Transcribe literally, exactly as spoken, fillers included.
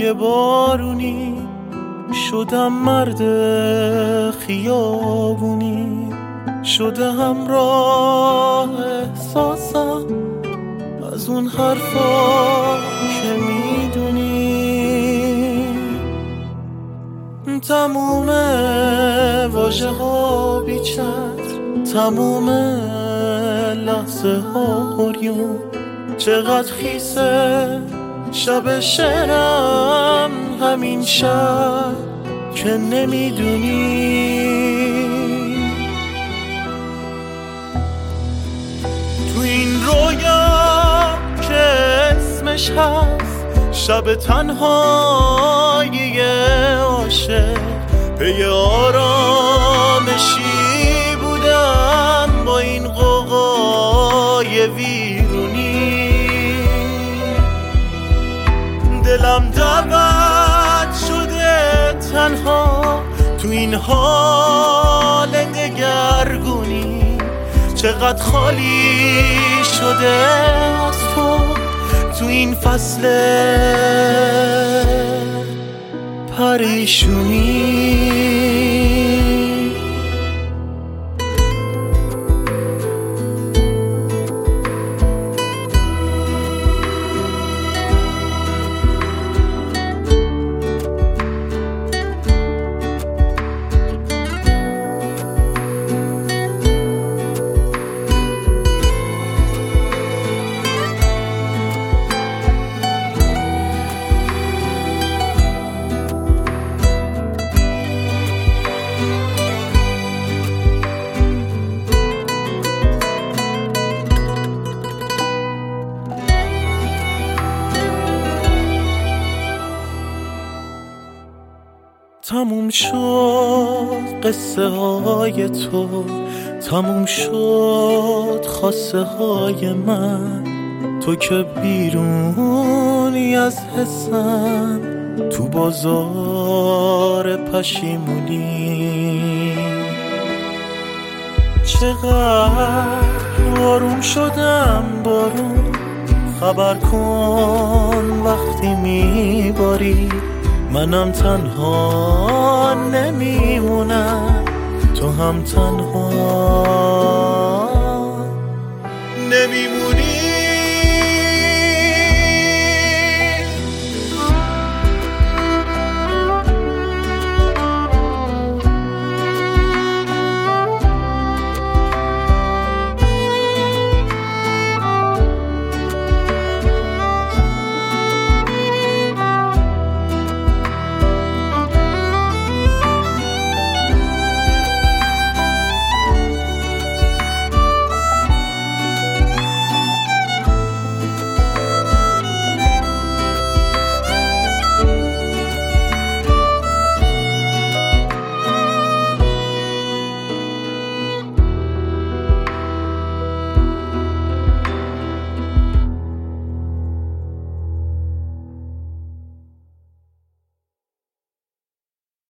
هوای بارونی شدم مرد خیابونی، شده همراه احساسم از اون حرفا که میدونی. تموم واژه ها بیچت، تموم لحظه ها هریون، چقدر خیسه شب شعرم همین شب که نمیدونی. تو این رویا که اسمش هست شب تنهایی عاشق، پی آرامشی بودم با این غوغای ویرونی. دلم دعوت شده تنها تو این حال دگرگونی، چقدر خالی شده از تو تو این فصل پریشونی. تموم شد قصه های تو، تموم شد خواسته های من، تو که بیرونی از حسم تو بازار پشیمونی. چقدر آروم شدم بارون، خبر کن وقتی میباری، منم تنها نمیمونم، تو هم تنها نمیمونی.